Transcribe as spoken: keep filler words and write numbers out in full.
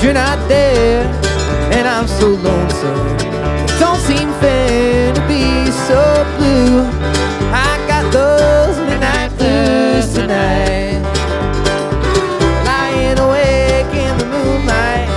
you're not there, and I'm so lonesome. It don't seem fair to be so blue.